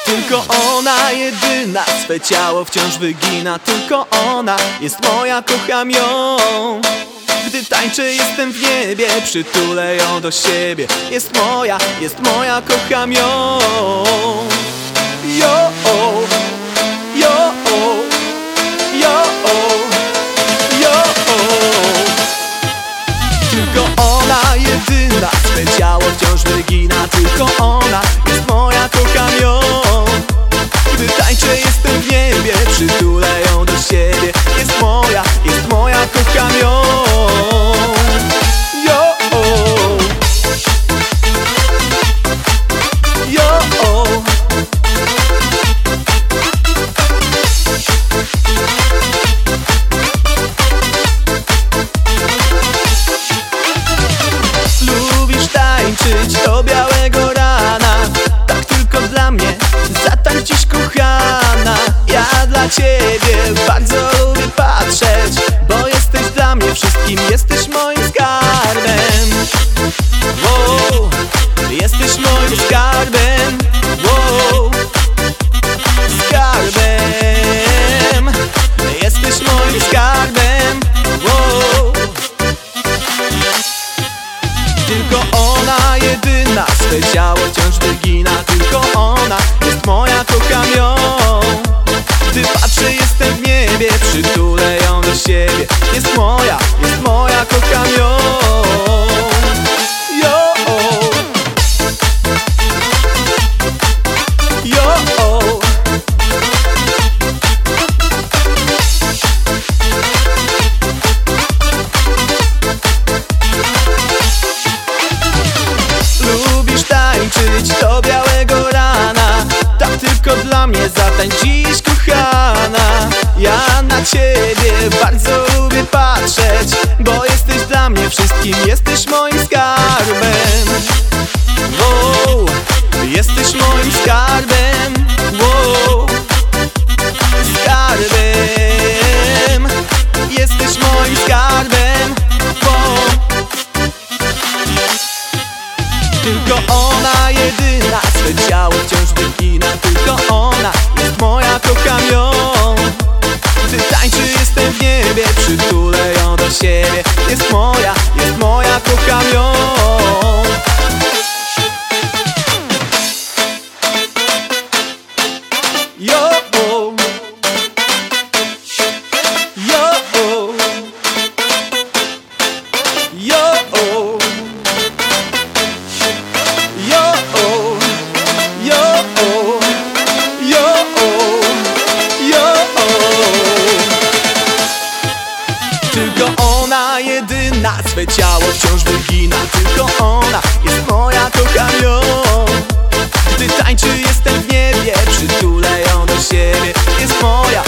Tylko ona jedyna swe ciało wciąż wygina. Tylko ona jest moja, kocham ją. Gdy tańczę, jestem w niebie, przytulę ją do siebie. Jest moja, kocham ją. Jo, jo, jo, jo. Tylko ona jedyna swe ciało wciąż wygina. Tylko ona jest moja, kocham ją. Gdy tańczę, jestem w niebie, przytulę ją do siebie. Jest moja, kocham ją. Jo, jo. Lubisz tańczyć do białego rana, tak tylko dla mnie, zatańcz dziś, kochana. Ja dla ciebie bardzo lubię patrzeć, bo jesteś dla mnie wszystkim, jesteś moim skarbem. Wow, jesteś moim skarbem. Wow, skarbem. Jesteś moim skarbem. Wow. Tylko ona jedyna swe ciało wciąż wygina. Tylko ona jest moja, kocham ją. Gdy patrzę, jestem w niebie, przytulę ją do siebie. Jest moja, kocham ją. Jo, jo. Lubisz tańczyć do białego rana, tak tylko dla mnie, zatańcz dziś, kochana. Ja na ciebie bardzo lubię patrzeć, bo jesteś dla mnie wszystkim, jesteś moim skarbem. Wow, jesteś moim skarbem. Wow, skarbem. Jesteś moim skarbem. Wow. Tylko ona jedyna swe ciało wciąż wygina. Tylko ona jest moja, kocham ją. Gdy tańczy, jestem w niebie, przytulę ją do siebie. Jest moja, kocham ją. Jo, jo, jo, tylko ona jedyna swe ciało wciąż wygina. Tylko ona jest moja, kocham ją. Gdy tańczy, jestem w niebie, przytulę ją do siebie. Jest moja,